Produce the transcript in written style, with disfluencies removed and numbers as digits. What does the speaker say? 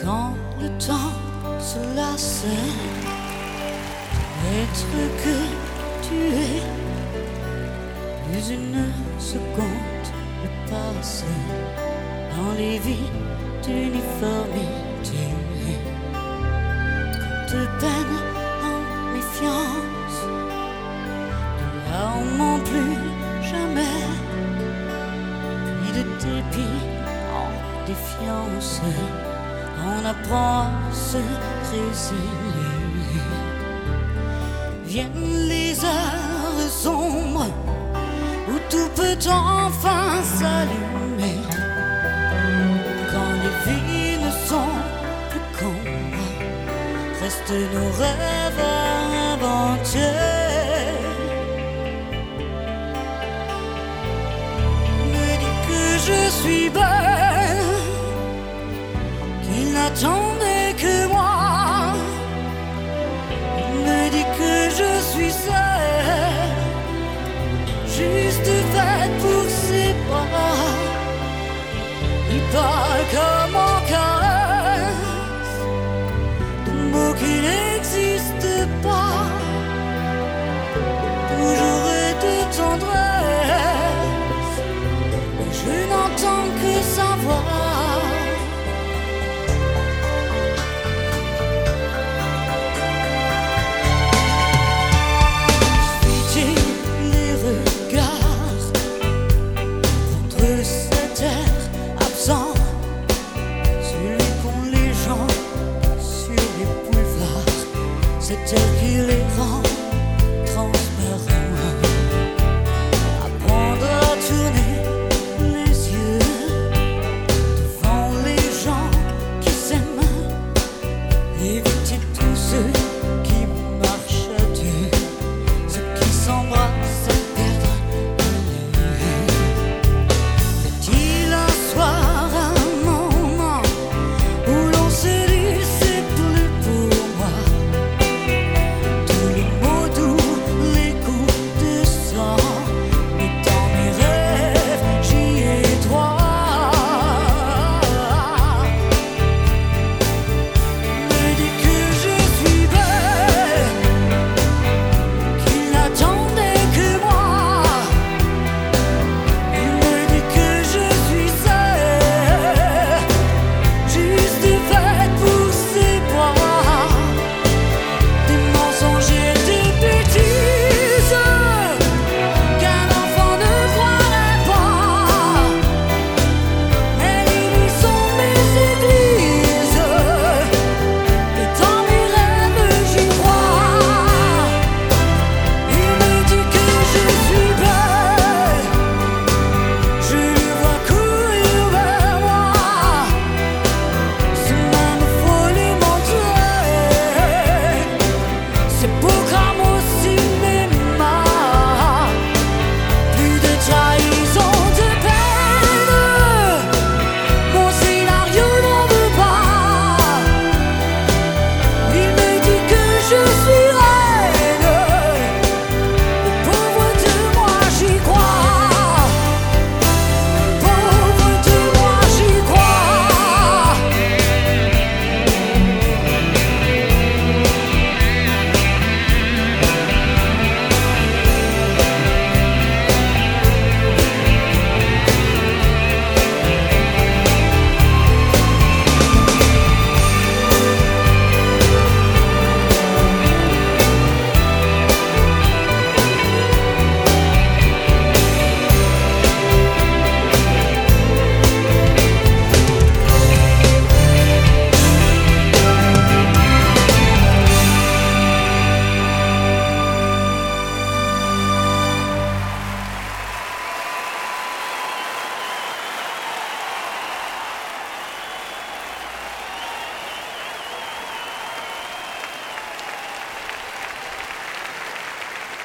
Quand le temps se lasse, l'être que tu es, plus une seconde le passe dans les vies d'uniformité. Quand de peine en méfiance, de larmes plus jamais, puis de dépit en défiance, on apprend à se résigner. Viennent les heures sombres où tout peut enfin s'allumer. Quand les vies ne sont plus qu'ombres, restent nos rêves à inventer. Me dit que je suis belle, qu'il n'attendait que moi. Il me dit que je suis seule, juste faite pour ses bras. Il parle comme en caresse de mots qui n'existent pas, toujours et de tendresse, mais je n'entends que sa voix. Celui qu'ont les gens sur les boulevards, c'est elle qui les rend